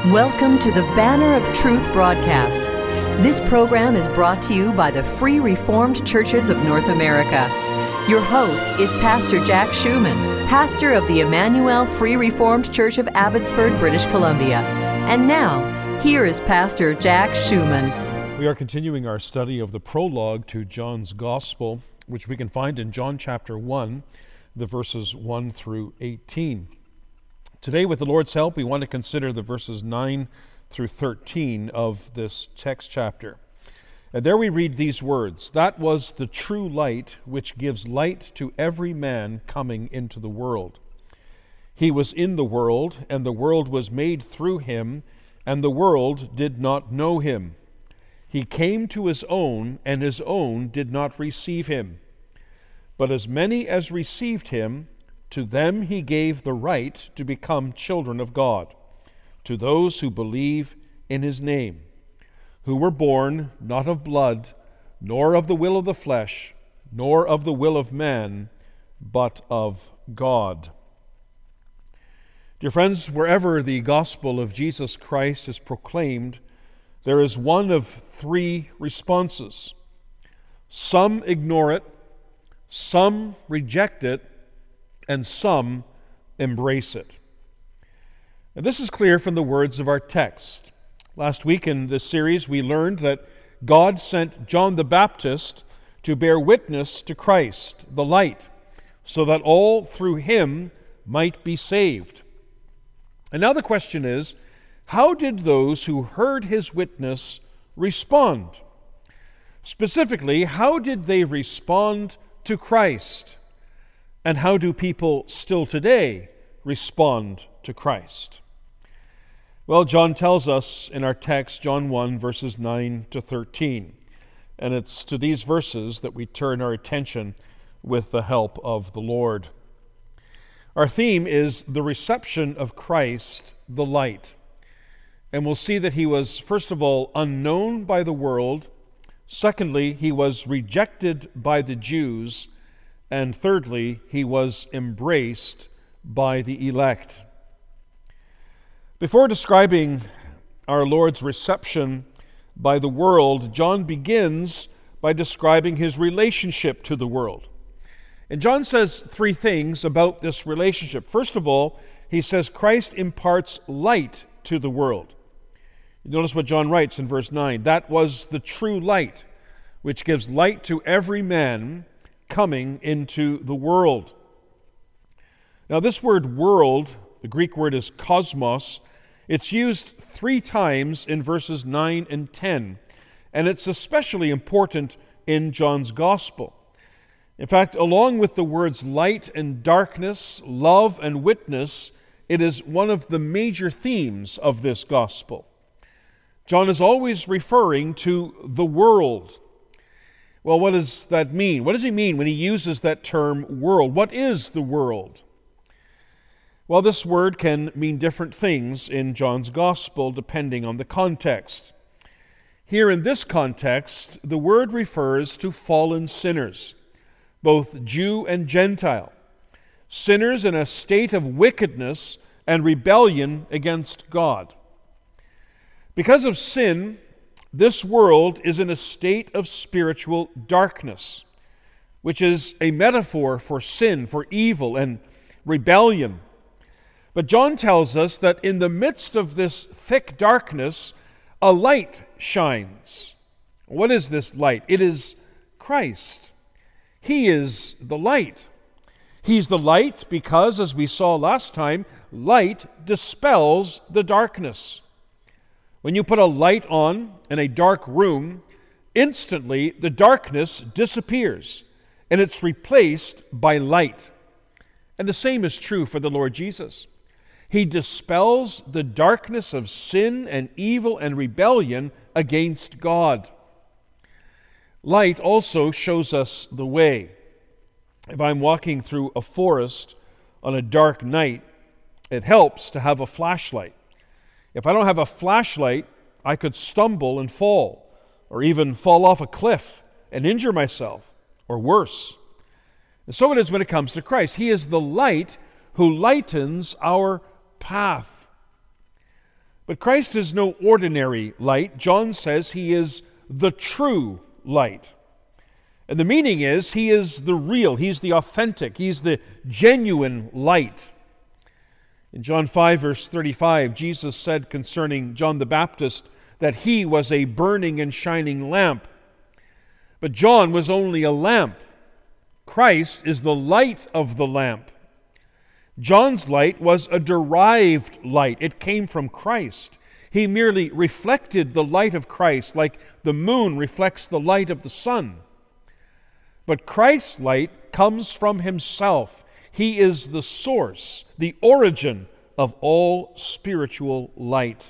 Welcome to the Banner of Truth broadcast. This program is brought to you by the Free Reformed Churches of North America. Your host is Pastor Jack Schumann, pastor of the Emmanuel Free Reformed Church of Abbotsford, British Columbia. And now, here is Pastor Jack Schumann. We are continuing our study of the prologue to John's Gospel, which we can find in John chapter 1, the verses 1 through 18. Today, with the Lord's help, we want to consider the verses 9 through 13 of this text chapter. And there we read these words, "That was the true light which gives light to every man coming into the world. He was in the world, and the world was made through him, and the world did not know him. He came to his own, and his own did not receive him. But as many as received him, to them he gave the right to become children of God, to those who believe in his name, who were born not of blood, nor of the will of the flesh, nor of the will of man, but of God." Dear friends, wherever the gospel of Jesus Christ is proclaimed, there is one of three responses. Some ignore it, some reject it, and some embrace it. And this is clear from the words of our text. Last week in this series, we learned that God sent John the Baptist to bear witness to Christ, the light, so that all through him might be saved. And now the question is, how did those who heard his witness respond? Specifically, how did they respond to Christ? And how do people still today respond to Christ? Well, John tells us in our text, John 1, verses 9 to 13. And it's to these verses that we turn our attention with the help of the Lord. Our theme is the reception of Christ, the light. And we'll see that he was, first of all, unknown by the world. Secondly, he was rejected by the Jews. And thirdly, he was embraced by the elect. Before describing our Lord's reception by the world, John begins by describing his relationship to the world. And John says three things about this relationship. First of all, he says Christ imparts light to the world. Notice what John writes in verse 9. "That was the true light, which gives light to every man coming into the world." Now this word world, the Greek word is cosmos, it's used 3 times in verses 9 and 10, and it's especially important in John's Gospel. In fact, along with the words light and darkness, love and witness, it is one of the major themes of this Gospel. John is always referring to the world. Well, what does that mean? What does he mean when he uses that term world? What is the world? Well, this word can mean different things in John's Gospel depending on the context. Here in this context, the word refers to fallen sinners, both Jew and Gentile, sinners in a state of wickedness and rebellion against God. Because of sin, this world is in a state of spiritual darkness, which is a metaphor for sin, for evil and rebellion. But John tells us that in the midst of this thick darkness, a light shines. What is this light? It is Christ. He is the light. He's the light because, as we saw last time, light dispels the darkness. When you put a light on in a dark room, instantly the darkness disappears and it's replaced by light. And the same is true for the Lord Jesus. He dispels the darkness of sin and evil and rebellion against God. Light also shows us the way. If I'm walking through a forest on a dark night, it helps to have a flashlight. If I don't have a flashlight, I could stumble and fall, or even fall off a cliff and injure myself, or worse. And so it is when it comes to Christ. He is the light who lightens our path. But Christ is no ordinary light. John says he is the true light. And the meaning is he is the real, he's the authentic, he's the genuine light. In John 5, verse 35, Jesus said concerning John the Baptist that he was a burning and shining lamp. But John was only a lamp. Christ is the light of the lamp. John's light was a derived light. It came from Christ. He merely reflected the light of Christ like the moon reflects the light of the sun. But Christ's light comes from himself. He is the source, the origin of all spiritual light.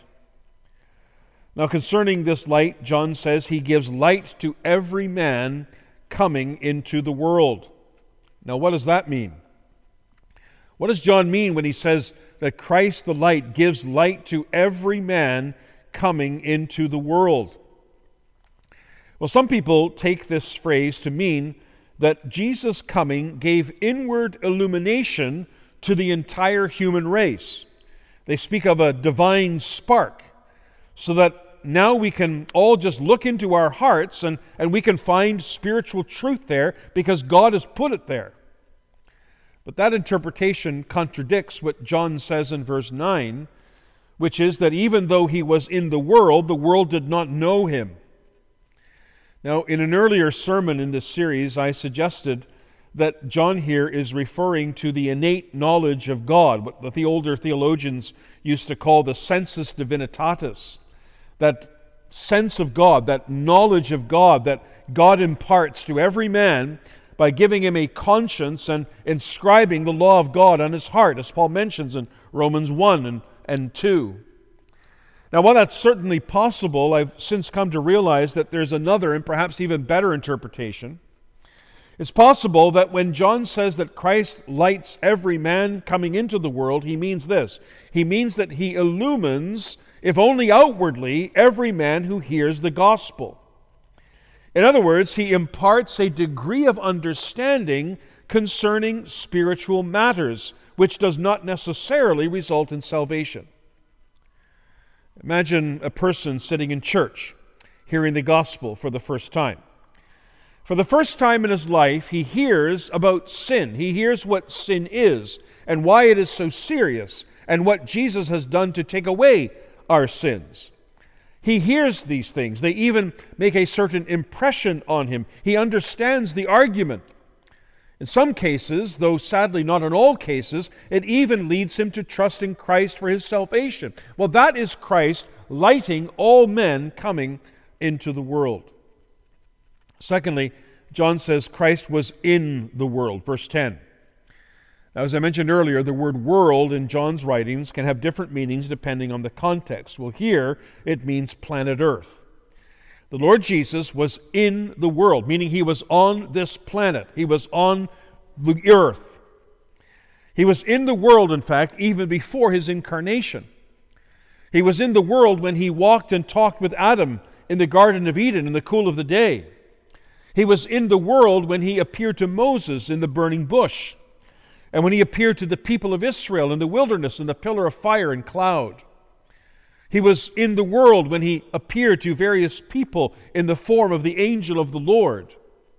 Now, concerning this light, John says he gives light to every man coming into the world. Now, what does that mean? What does John mean when he says that Christ the light gives light to every man coming into the world? Well, some people take this phrase to mean that Jesus' coming gave inward illumination to the entire human race. They speak of a divine spark, so that now we can all just look into our hearts and we can find spiritual truth there because God has put it there. But that interpretation contradicts what John says in verse 9, which is that even though he was in the world did not know him. Now, in an earlier sermon in this series, I suggested that John here is referring to the innate knowledge of God, what the older theologians used to call the sensus divinitatis, that sense of God, that knowledge of God that God imparts to every man by giving him a conscience and inscribing the law of God on his heart, as Paul mentions in Romans 1 and 2. Now, while that's certainly possible, I've since come to realize that there's another and perhaps even better interpretation. It's possible that when John says that Christ lights every man coming into the world, he means this. He means that he illumines, if only outwardly, every man who hears the gospel. In other words, he imparts a degree of understanding concerning spiritual matters, which does not necessarily result in salvation. Imagine a person sitting in church, hearing the gospel for the first time. For the first time in his life, he hears about sin. He hears what sin is and why it is so serious and what Jesus has done to take away our sins. He hears these things. They even make a certain impression on him. He understands the argument. In some cases, though sadly not in all cases, it even leads him to trust in Christ for his salvation. Well, that is Christ lighting all men coming into the world. Secondly, John says Christ was in the world, verse 10. Now, as I mentioned earlier, the word world in John's writings can have different meanings depending on the context. Well, here it means planet Earth. The Lord Jesus was in the world, meaning he was on this planet. He was on the earth. He was in the world, in fact, even before his incarnation. He was in the world when he walked and talked with Adam in the Garden of Eden in the cool of the day. He was in the world when he appeared to Moses in the burning bush, and when he appeared to the people of Israel in the wilderness in the pillar of fire and cloud. He was in the world when he appeared to various people in the form of the angel of the Lord.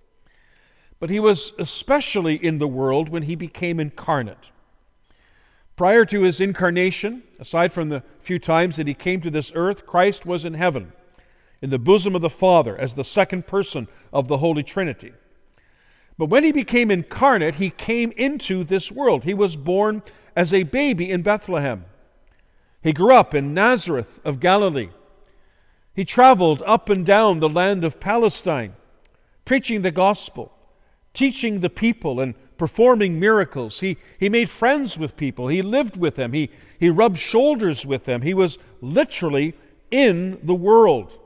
But he was especially in the world when he became incarnate. Prior to his incarnation, aside from the few times that he came to this earth, Christ was in heaven, in the bosom of the Father, as the second person of the Holy Trinity. But when he became incarnate, he came into this world. He was born as a baby in Bethlehem. He grew up in Nazareth of Galilee. He traveled up and down the land of Palestine, preaching the gospel, teaching the people, and performing miracles. He made friends with people. He lived with them. He rubbed shoulders with them. He was literally in the world.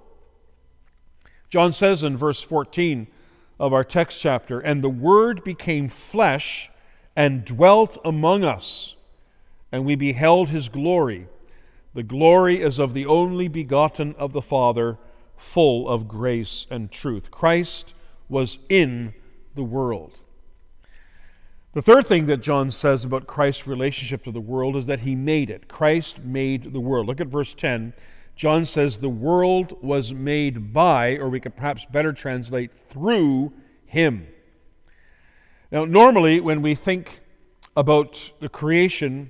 John says in verse 14 of our text chapter, "And the Word became flesh and dwelt among us, and we beheld His glory. The glory is of the only begotten of the Father, full of grace and truth." Christ was in the world. The third thing that John says about Christ's relationship to the world is that he made it. Christ made the world. Look at verse 10. John says the world was made by, or we could perhaps better translate, through him. Now, normally when we think about the creation,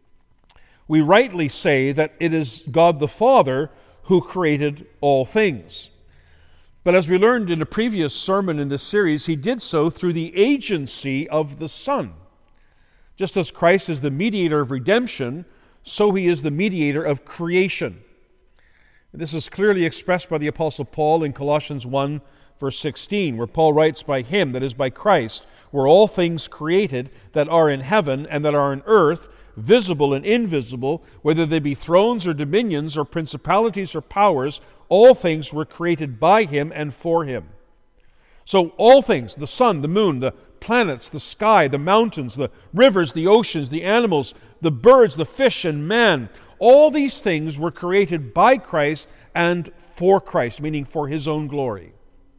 we rightly say that it is God the Father who created all things. But as we learned in a previous sermon in this series, he did so through the agency of the Son. Just as Christ is the mediator of redemption, so he is the mediator of creation. This is clearly expressed by the Apostle Paul in Colossians 1, verse 16, where Paul writes, "By him," that is by Christ, "were all things created that are in heaven and that are in earth, visible and invisible, whether they be thrones or dominions or principalities or powers, all things were created by him and for him." So all things, the sun, the moon, the planets, the sky, the mountains, the rivers, the oceans, the animals, the birds, the fish, and man, all these things were created by Christ and for Christ, meaning for his own glory.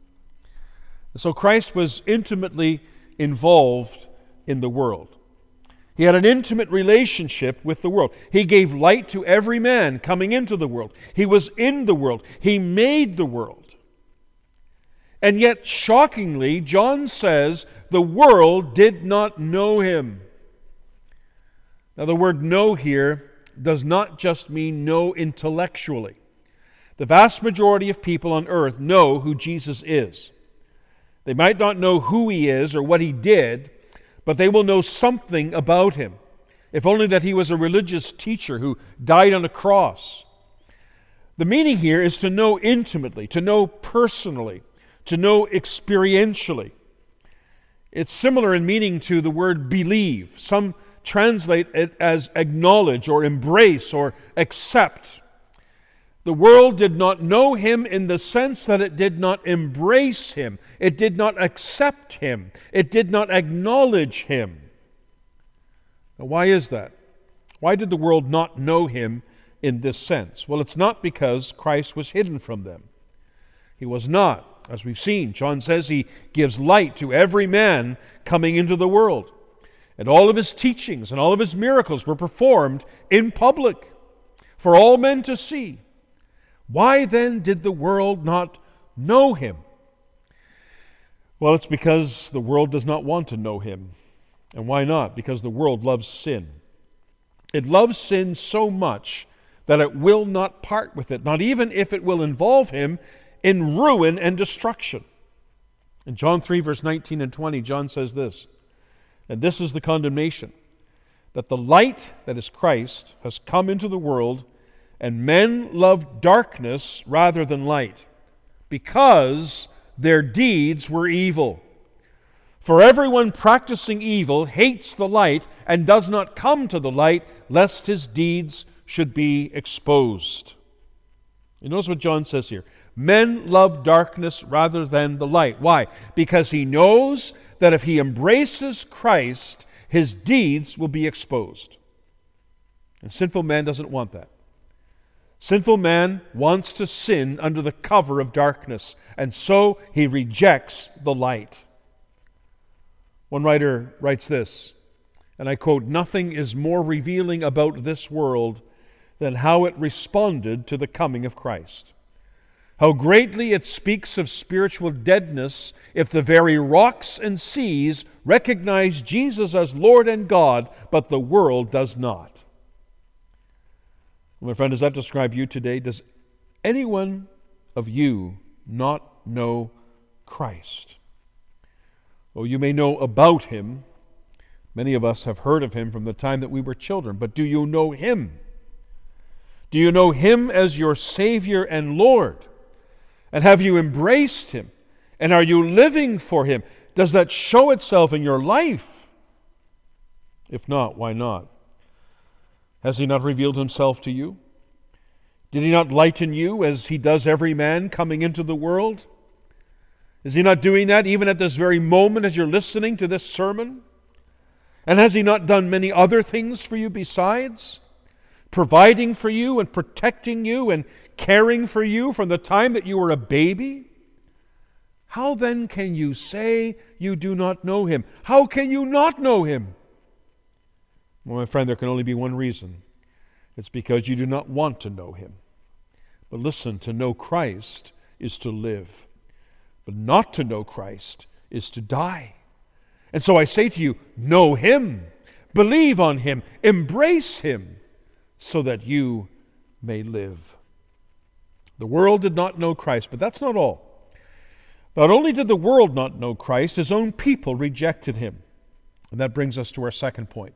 So Christ was intimately involved in the world. He had an intimate relationship with the world. He gave light to every man coming into the world. He was in the world. He made the world. And yet, shockingly, John says the world did not know him. Now, the word know here does not just mean know intellectually. The vast majority of people on earth know who Jesus is. They might not know who he is or what he did, but they will know something about him, if only that he was a religious teacher who died on a cross. The meaning here is to know intimately, to know personally, to know experientially. It's similar in meaning to the word believe. Some translate it as acknowledge or embrace or accept. The world did not know him in the sense that it did not embrace him. It did not accept him. It did not acknowledge him. Now, why is that? Why did the world not know him in this sense? Well, it's not because Christ was hidden from them. He was not. As we've seen, John says he gives light to every man coming into the world. And all of his teachings and all of his miracles were performed in public for all men to see. Why then did the world not know him? Well, it's because the world does not want to know him. And why not? Because the world loves sin. It loves sin so much that it will not part with it, not even if it will involve him in ruin and destruction. In John 3, verse 19 and 20, John says this, "And this is the condemnation, that the light, that is Christ, has come into the world, and men loved darkness rather than light, because their deeds were evil. For everyone practicing evil hates the light and does not come to the light, lest his deeds should be exposed." You notice what John says here. Men love darkness rather than the light. Why? Because he knows that if he embraces Christ, his deeds will be exposed. And sinful man doesn't want that. Sinful man wants to sin under the cover of darkness, and so he rejects the light. One writer writes this, and I quote, "Nothing is more revealing about this world than how it responded to the coming of Christ. How greatly it speaks of spiritual deadness if the very rocks and seas recognize Jesus as Lord and God, but the world does not." My friend, does that describe you today? Does anyone of you not know Christ? Oh, you may know about him. Many of us have heard of him from the time that we were children, but do you know him? Do you know him as your Savior and Lord? And have you embraced him? And are you living for him? Does that show itself in your life? If not, why not? Has he not revealed himself to you? Did he not lighten you as he does every man coming into the world? Is he not doing that even at this very moment as you're listening to this sermon? And has he not done many other things for you besides? Providing for you and protecting you and caring for you from the time that you were a baby? How then can you say you do not know Him? How can you not know Him? Well, my friend, there can only be one reason. It's because you do not want to know Him. But listen, to know Christ is to live. But not to know Christ is to die. And so I say to you, know Him, believe on Him, embrace Him, so that you may live. The world did not know Christ, but that's not all. Not only did the world not know Christ, His own people rejected Him. And that brings us to our second point.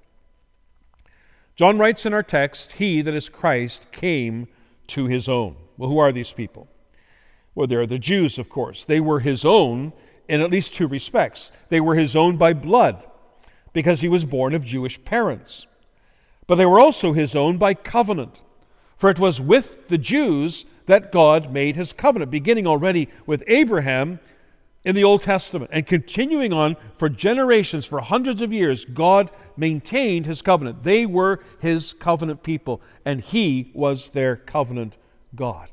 John writes in our text, He, that is Christ, came to His own. Well, who are these people? Well, they're the Jews, of course. They were His own in at least two respects. They were His own by blood, because He was born of Jewish parents. But they were also His own by covenant, for it was with the Jews that God made His covenant, beginning already with Abraham in the Old Testament, and continuing on for generations, for hundreds of years. God maintained His covenant. They were His covenant people, and He was their covenant God.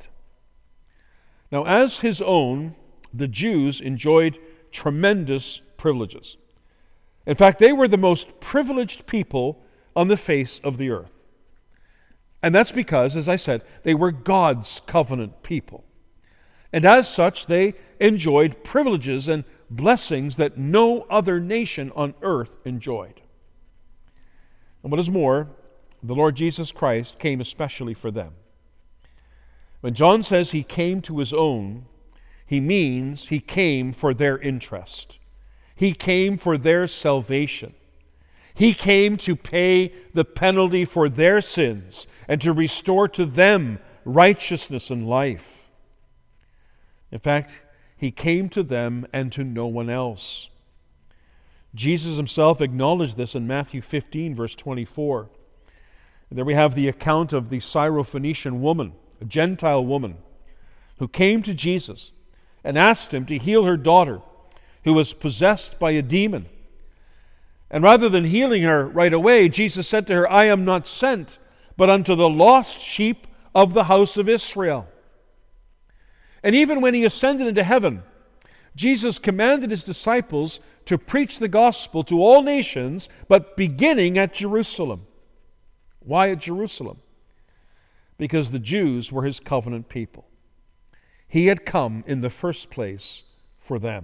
Now, as His own, the Jews enjoyed tremendous privileges. In fact, they were the most privileged people on the face of the earth. And that's because, as I said, they were God's covenant people. And as such, they enjoyed privileges and blessings that no other nation on earth enjoyed. And what is more, the Lord Jesus Christ came especially for them. When John says He came to His own, he means He came for their interest. He came for their salvation. He came to pay the penalty for their sins and to restore to them righteousness and life. In fact, He came to them and to no one else. Jesus Himself acknowledged this in Matthew 15, verse 24. And there we have the account of the Syrophoenician woman, a Gentile woman, who came to Jesus and asked Him to heal her daughter, who was possessed by a demon. And rather than healing her right away, Jesus said to her, I am not sent, but unto the lost sheep of the house of Israel. And even when He ascended into heaven, Jesus commanded His disciples to preach the gospel to all nations, but beginning at Jerusalem. Why at Jerusalem? Because the Jews were His covenant people. He had come in the first place for them.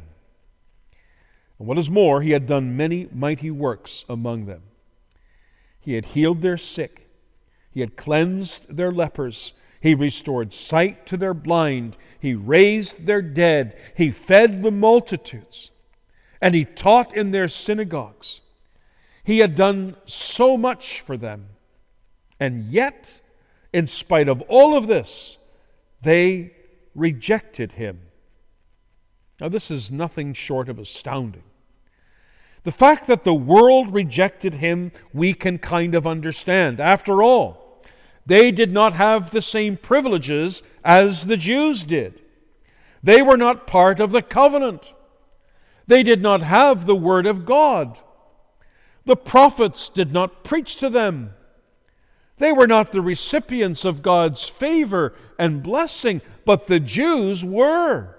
And what is more, He had done many mighty works among them. He had healed their sick. He had cleansed their lepers. He restored sight to their blind. He raised their dead. He fed the multitudes. And He taught in their synagogues. He had done so much for them. And yet, in spite of all of this, they rejected Him. Now, this is nothing short of astounding. The fact that the world rejected Him, we can kind of understand. After all, they did not have the same privileges as the Jews did. They were not part of the covenant. They did not have the Word of God. The prophets did not preach to them. They were not the recipients of God's favor and blessing, but the Jews were.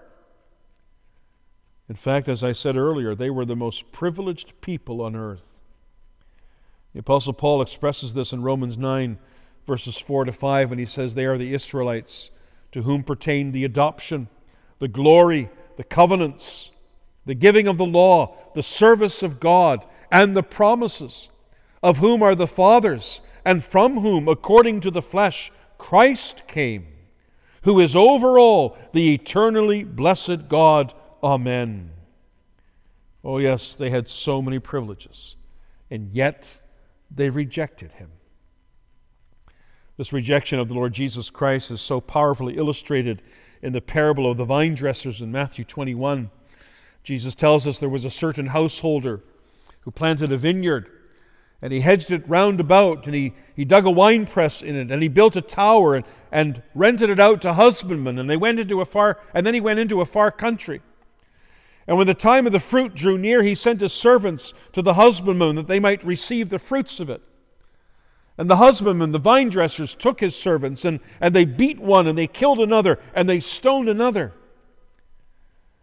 In fact, as I said earlier, they were the most privileged people on earth. The Apostle Paul expresses this in Romans 9, verses 4 to 5, when he says they are the Israelites to whom pertain the adoption, the glory, the covenants, the giving of the law, the service of God, and the promises, of whom are the fathers, and from whom, according to the flesh, Christ came, who is over all, the eternally blessed God. Amen. Oh yes, they had so many privileges, and yet they rejected Him. This rejection of the Lord Jesus Christ is so powerfully illustrated in the parable of the vine dressers in Matthew 21. Jesus tells us there was a certain householder who planted a vineyard, and he hedged it round about, and he dug a winepress in it, and he built a tower and rented it out to husbandmen, and he went into a far country. And when the time of the fruit drew near, he sent his servants to the husbandmen that they might receive the fruits of it. And the husbandmen, the vine dressers, took his servants, and they beat one, and they killed another, and they stoned another.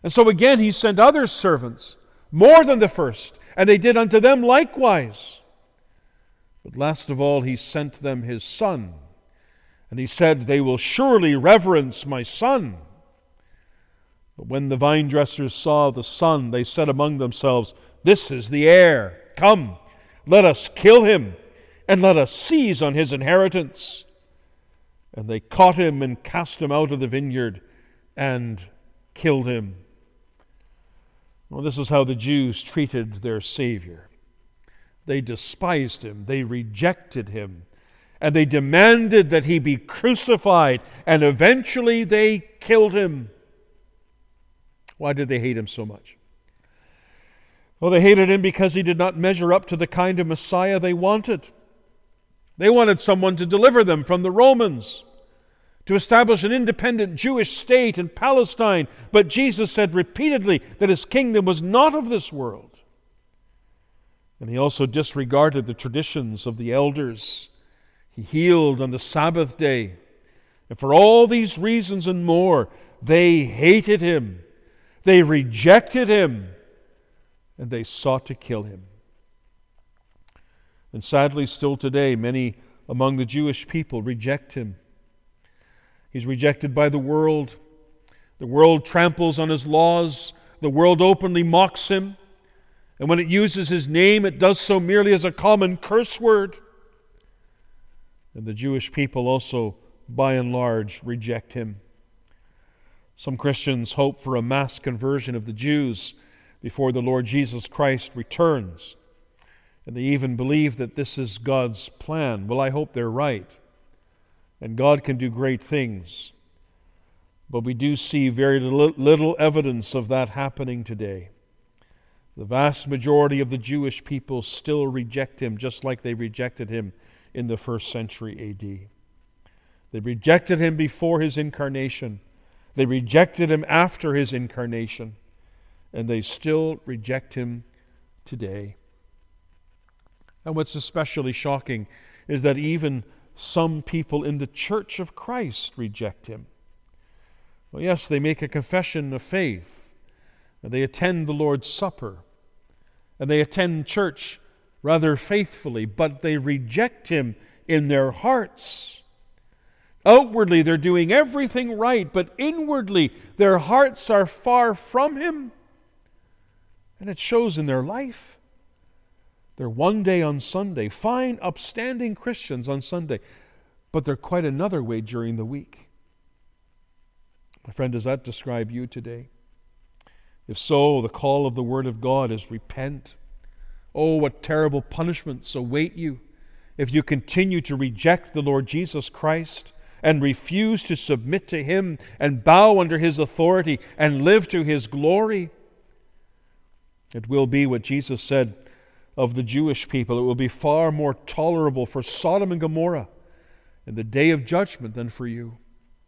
And so again he sent other servants, more than the first, and they did unto them likewise. But last of all he sent them his Son, and he said, They will surely reverence my Son. But when the vine dressers saw the Son, they said among themselves, This is the heir. Come, let us kill him, and let us seize on his inheritance. And they caught him and cast him out of the vineyard and killed him. Well, this is how the Jews treated their Savior. They despised him, they rejected him, and they demanded that he be crucified, and eventually they killed him. Why did they hate him so much? Well, they hated him because he did not measure up to the kind of Messiah they wanted. They wanted someone to deliver them from the Romans, to establish an independent Jewish state in Palestine. But Jesus said repeatedly that his kingdom was not of this world. And he also disregarded the traditions of the elders. He healed on the Sabbath day. And for all these reasons and more, they hated him. They rejected him. And they sought to kill him. And sadly, still today, many among the Jewish people reject him. He's rejected by the world. The world tramples on his laws. The world openly mocks him. And when it uses his name, it does so merely as a common curse word. And the Jewish people also, by and large, reject him. Some Christians hope for a mass conversion of the Jews before the Lord Jesus Christ returns. And they even believe that this is God's plan. Well, I hope they're right. And God can do great things. But we do see very little evidence of that happening today. The vast majority of the Jewish people still reject him, just like they rejected him in the first century A.D. They rejected him before his incarnation. They rejected him after his incarnation. And they still reject him today. And what's especially shocking is that even some people in the Church of Christ reject him. Well, yes, they make a confession of faith, and they attend the Lord's Supper, and they attend church rather faithfully, but they reject him in their hearts. Outwardly, they're doing everything right, but inwardly, their hearts are far from him, and it shows in their life. They're one day on Sunday, fine, upstanding Christians on Sunday, but they're quite another way during the week. My friend, does that describe you today? If so, the call of the Word of God is repent. Oh, what terrible punishments await you if you continue to reject the Lord Jesus Christ and refuse to submit to him and bow under his authority and live to his glory. It will be what Jesus said of the Jewish people. It will be far more tolerable for Sodom and Gomorrah in the day of judgment than for you.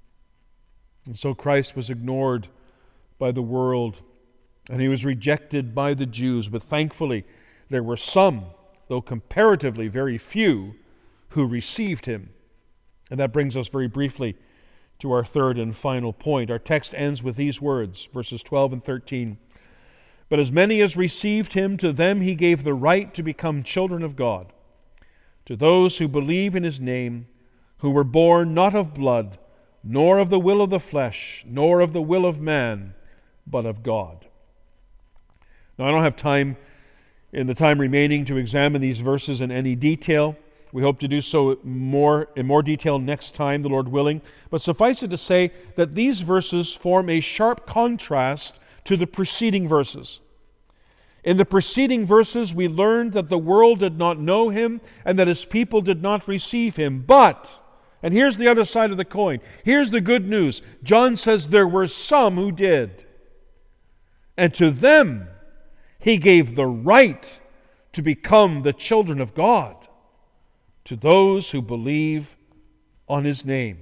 And so Christ was ignored by the world, and he was rejected by the Jews. But thankfully, there were some, though comparatively very few, who received him. And that brings us very briefly to our third and final point. Our text ends with these words, verses 12 and 13. But as many as received him, to them he gave the right to become children of God, to those who believe in his name, who were born not of blood, nor of the will of the flesh, nor of the will of man, but of God. Now, I don't have time in the time remaining to examine these verses in any detail. We hope to do so in more detail next time, the Lord willing. But suffice it to say that these verses form a sharp contrast to the preceding verses. In the preceding verses, we learned that the world did not know him and that his people did not receive him. But, and here's the other side of the coin, here's the good news. John says there were some who did. And to them, he gave the right to become the children of God, to those who believe on his name.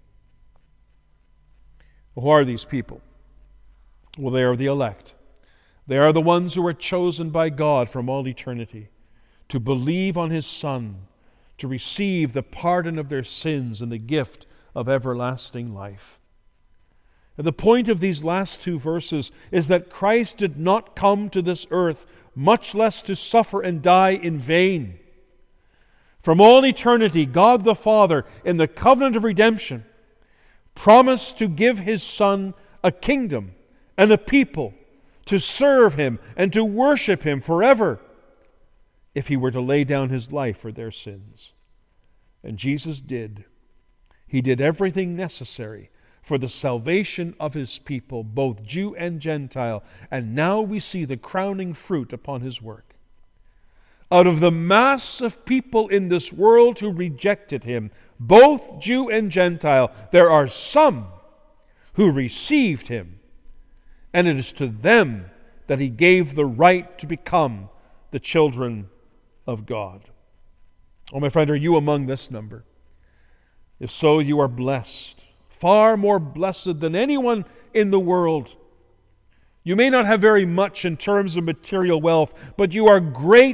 Who are these people? Well, they are the elect. They are the ones who are chosen by God from all eternity to believe on his Son, to receive the pardon of their sins and the gift of everlasting life. And the point of these last two verses is that Christ did not come to this earth, much less to suffer and die in vain. From all eternity, God the Father, in the covenant of redemption, promised to give His Son a kingdom and a people to serve Him and to worship Him forever if He were to lay down His life for their sins. And Jesus did. He did everything necessary for the salvation of His people, both Jew and Gentile, and now we see the crowning fruit upon His work. Out of the mass of people in this world who rejected Him, both Jew and Gentile, there are some who received Him, and it is to them that He gave the right to become the children of God. Oh, my friend, are you among this number? If so, you are blessed, far more blessed than anyone in the world. You may not have very much in terms of material wealth, but you are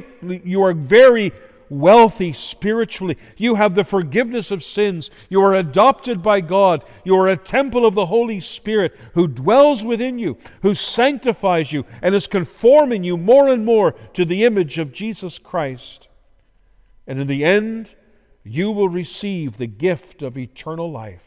very wealthy spiritually. You have the forgiveness of sins. You are adopted by God. You are a temple of the Holy Spirit who dwells within you, who sanctifies you, and is conforming you more and more to the image of Jesus Christ. And in the end, you will receive the gift of eternal life.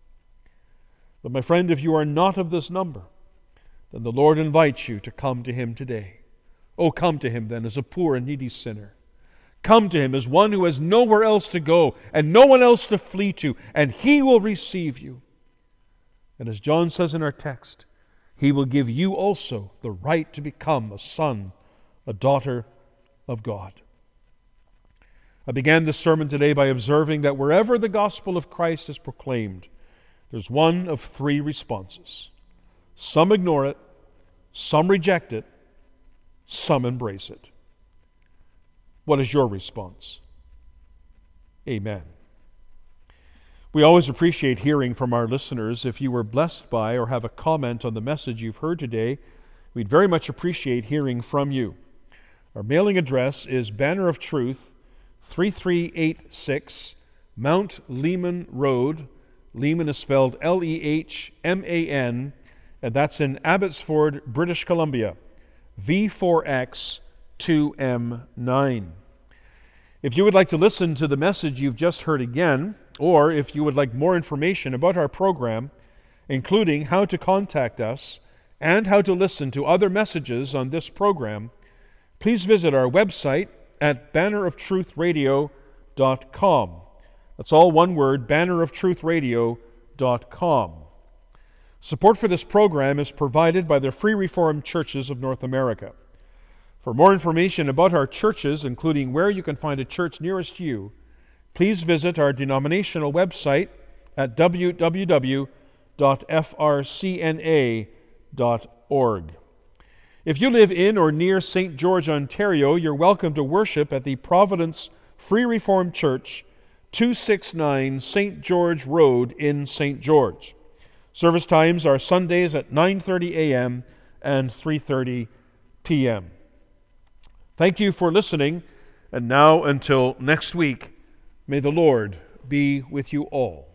But my friend, if you are not of this number, then the Lord invites you to come to Him today. Oh, come to Him then as a poor and needy sinner. Come to Him as one who has nowhere else to go and no one else to flee to, and He will receive you. And as John says in our text, He will give you also the right to become a son, a daughter of God. I began this sermon today by observing that wherever the gospel of Christ is proclaimed, there's one of three responses. Some ignore it, some reject it, some embrace it. What is your response? Amen. We always appreciate hearing from our listeners. If you were blessed by or have a comment on the message you've heard today, we'd very much appreciate hearing from you. Our mailing address is Banner of Truth, 3386 Mount Lehman Road. Lehman is spelled Lehman, and that's in Abbotsford, British Columbia, V4X 2M9. If you would like to listen to the message you've just heard again, or if you would like more information about our program, including how to contact us and how to listen to other messages on this program, please visit our website at banneroftruthradio.com. That's all one word, banneroftruthradio.com. Support for this program is provided by the Free Reformed Churches of North America. For more information about our churches, including where you can find a church nearest you, please visit our denominational website at www.frcna.org. If you live in or near St. George, Ontario, you're welcome to worship at the Providence Free Reformed Church, 269 St. George Road in St. George. Service times are Sundays at 9:30 a.m. and 3:30 p.m. Thank you for listening, and now until next week, may the Lord be with you all.